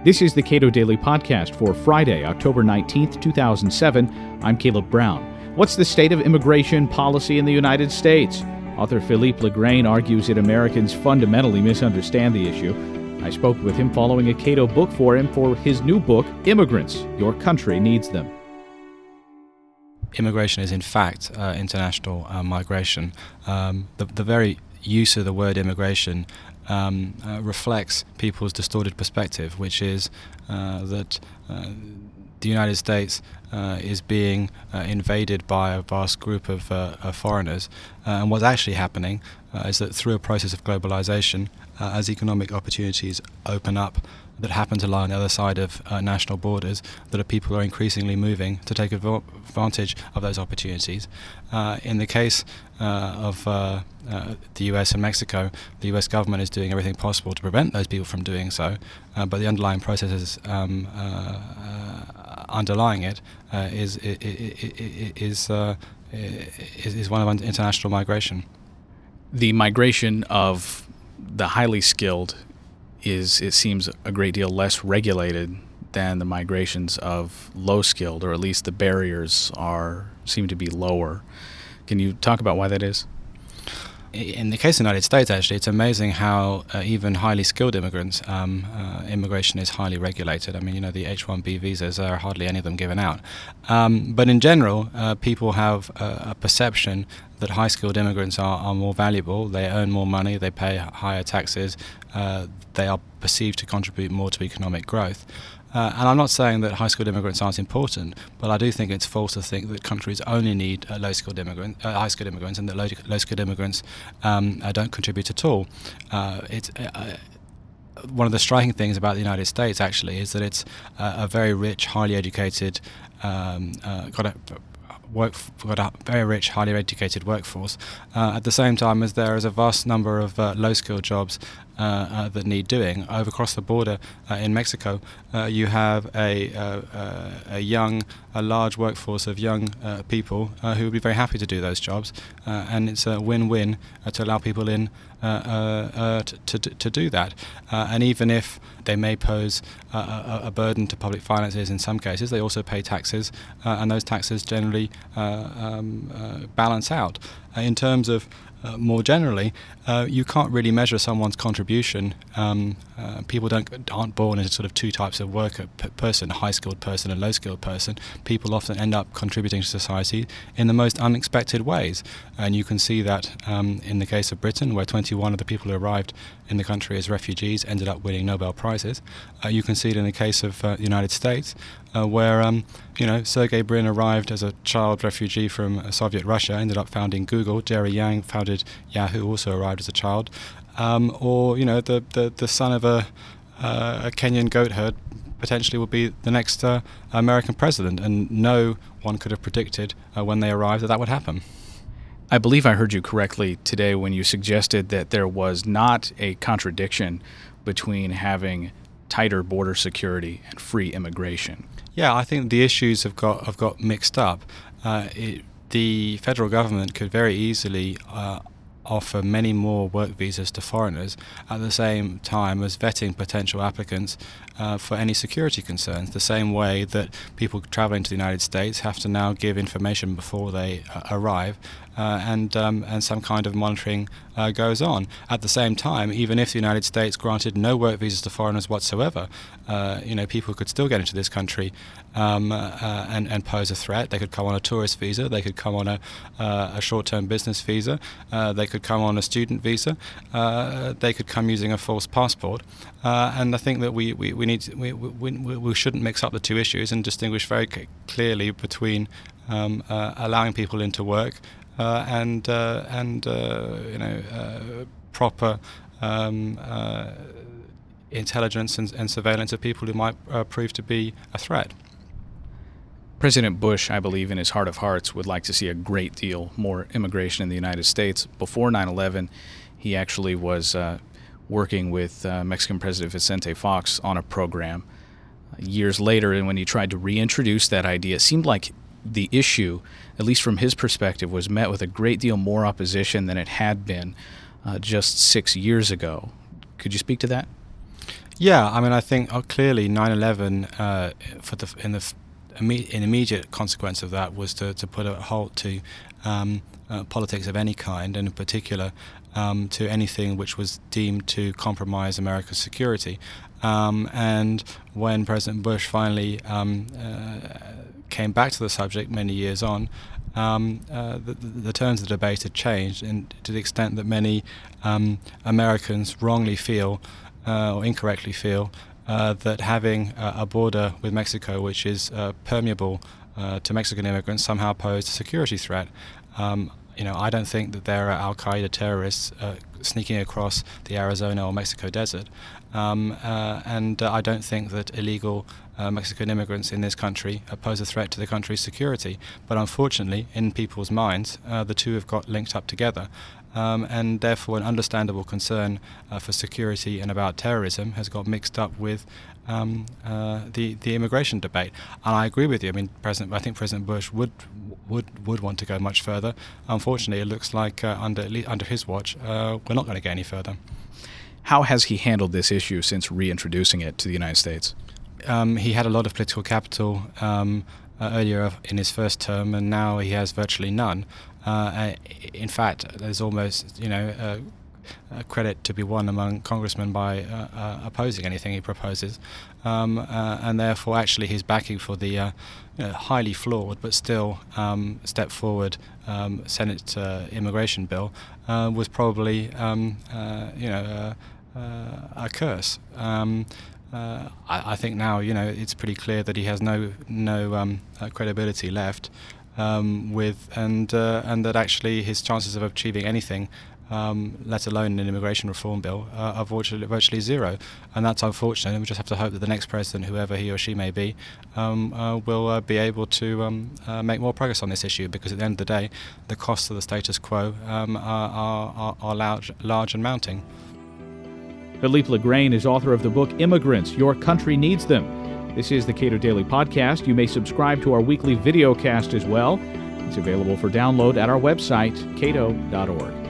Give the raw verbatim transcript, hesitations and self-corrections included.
This is the Cato Daily Podcast for Friday, October nineteenth, two thousand seven. I'm Caleb Brown. What's the state of immigration policy in the United States? Author Philippe Legrain argues that Americans fundamentally misunderstand the issue. I spoke with him following a Cato book forum for his new book, Immigrants, Your Country Needs Them. Immigration is in fact uh, international uh, migration. Um, the, the very use of the word immigration um, uh, reflects people's distorted perspective, which is uh, that uh, the United States uh, is being uh, invaded by a vast group of, uh, of foreigners. Uh, and what's actually happening uh, is that through a process of globalization, uh, as economic opportunities open up that happen to lie on the other side of uh, national borders, that are people are increasingly moving to take advantage of those opportunities. Uh, in the case uh, of uh, uh, the U S and Mexico, the U S government is doing everything possible to prevent those people from doing so, uh, but the underlying processes um, uh, uh, underlying it uh, is is uh, is is one of international migration. The migration of the highly skilled is, it seems, a great deal less regulated than the migrations of low-skilled, or at least the barriers are seem to be lower. Can you talk about why that is? In the case of the United States, actually, it's amazing how uh, even highly skilled immigrants, um, uh, immigration is highly regulated. I mean, you know, the H one B visas, there are hardly any of them given out. Um, but in general, uh, people have a, a perception that high-skilled immigrants are, are more valuable. They earn more money, they pay higher taxes, uh, they are perceived to contribute more to economic growth. Uh, and I'm not saying that high-skilled immigrants aren't important, but I do think it's false to think that countries only need uh, low-skilled immigrants, uh, high-skilled immigrants, and that low- low-skilled immigrants um, uh, don't contribute at all. Uh, it's uh, one of the striking things about the United States, actually, is that it's uh, a very rich, highly educated, um, uh, got a Work, got a very rich, highly educated workforce, uh, at the same time as there is a vast number of uh, low-skilled jobs uh, uh, that need doing. Over across the border uh, in Mexico, uh, you have a, uh, uh, a young, a large workforce of young uh, people uh, who would be very happy to do those jobs, uh, and it's a win-win uh, to allow people in uh, uh, uh, to, to, to do that. Uh, and even if they may pose uh, a, a burden to public finances in some cases, they also pay taxes, uh, and those taxes generally uh, um, uh, balance out. Uh, in terms of Uh, more generally, uh, you can't really measure someone's contribution. Um, uh, people don't aren't born into sort of two types of worker p- person, a high-skilled person and a low-skilled person. People often end up contributing to society in the most unexpected ways, and you can see that um, in the case of Britain, where twenty-one of the people who arrived in the country as refugees ended up winning Nobel Prizes. Uh, you can see it in the case of uh, the United States, uh, where um, you know Sergey Brin arrived as a child refugee from uh, Soviet Russia, ended up founding Google. Jerry Yang founded Yahoo, also arrived as a child, um, or you know the, the, the son of a, uh, a Kenyan goat herd potentially will be the next uh, American president, and no one could have predicted uh, when they arrived that that would happen. I believe I heard you correctly today when you suggested that there was not a contradiction between having tighter border security and free immigration. Yeah, I think the issues have got have got mixed up. Uh, it, the federal government could very easily uh, offer many more work visas to foreigners at the same time as vetting potential applicants uh, for any security concerns, the same way that people traveling to the United States have to now give information before they uh, arrive, uh, and um, and some kind of monitoring uh, goes on. At the same time, even if the United States granted no work visas to foreigners whatsoever, uh, you know, people could still get into this country um, uh, and, and pose a threat. They could come on a tourist visa, they could come on a, uh, a short-term business visa, uh, they could come on a student visa, uh, they could come using a false passport, uh, and I think that we, we, we need to, we, we we shouldn't mix up the two issues and distinguish very c- clearly between um, uh, allowing people into work uh, and uh, and uh, you know uh, proper um, uh, intelligence and, and surveillance of people who might uh, prove to be a threat. President Bush, I believe, in his heart of hearts, would like to see a great deal more immigration in the United States. Before nine eleven, he actually was uh, working with uh, Mexican President Vicente Fox on a program. Years later, and when he tried to reintroduce that idea, it seemed like the issue, at least from his perspective, was met with a great deal more opposition than it had been uh, just six years ago. Could you speak to that? Yeah, I mean, I think oh, clearly nine eleven, uh, for the in the f- imme- an immediate consequence of that was to, to put a halt to um, uh, politics of any kind, and in particular um, to anything which was deemed to compromise America's security. Um, and when President Bush finally um, uh, came back to the subject many years on, Um, uh, the, the terms of the debate had changed, and to the extent that many um, Americans wrongly feel uh, or incorrectly feel uh, that having uh, a border with Mexico which is uh, permeable uh, to Mexican immigrants somehow posed a security threat. Um, you know, I don't think that there are Al-Qaeda terrorists uh, sneaking across the Arizona or Mexico desert, um, uh, and uh, I don't think that illegal uh, Mexican immigrants in this country uh, pose a threat to the country's security. But unfortunately, in people's minds, uh, the two have got linked up together. Um, and therefore an understandable concern uh, for security and about terrorism has got mixed up with um, uh, the the immigration debate. And I agree with you. I mean, President, I think President Bush would would would want to go much further. Unfortunately, it looks like uh, under under his watch, uh, we're not going to get any further. How has he handled this issue since reintroducing it to the United States? Um, he had a lot of political capital um, uh, earlier in his first term, and now he has virtually none. Uh, in fact, there's almost, you know, uh, a credit to be won among congressmen by uh, uh, opposing anything he proposes, um, uh, and therefore actually his backing for the uh, you know, highly flawed but still um, step forward um, Senate uh, immigration bill uh, was probably, um, uh, you know, uh, uh, a curse. Um, Uh, I, I think now, you know, it's pretty clear that he has no no um, uh, credibility left, um, with and uh, and that actually his chances of achieving anything, um, let alone an immigration reform bill, uh, are virtually, virtually zero, and that's unfortunate. We just have to hope that the next president, whoever he or she may be, um, uh, will uh, be able to um, uh, make more progress on this issue. Because at the end of the day, the costs of the status quo um, are are, are large, large and mounting. Philippe Legrain is author of the book Immigrants, Your Country Needs Them. This is the Cato Daily Podcast. You may subscribe to our weekly videocast as well. It's available for download at our website, cato dot org.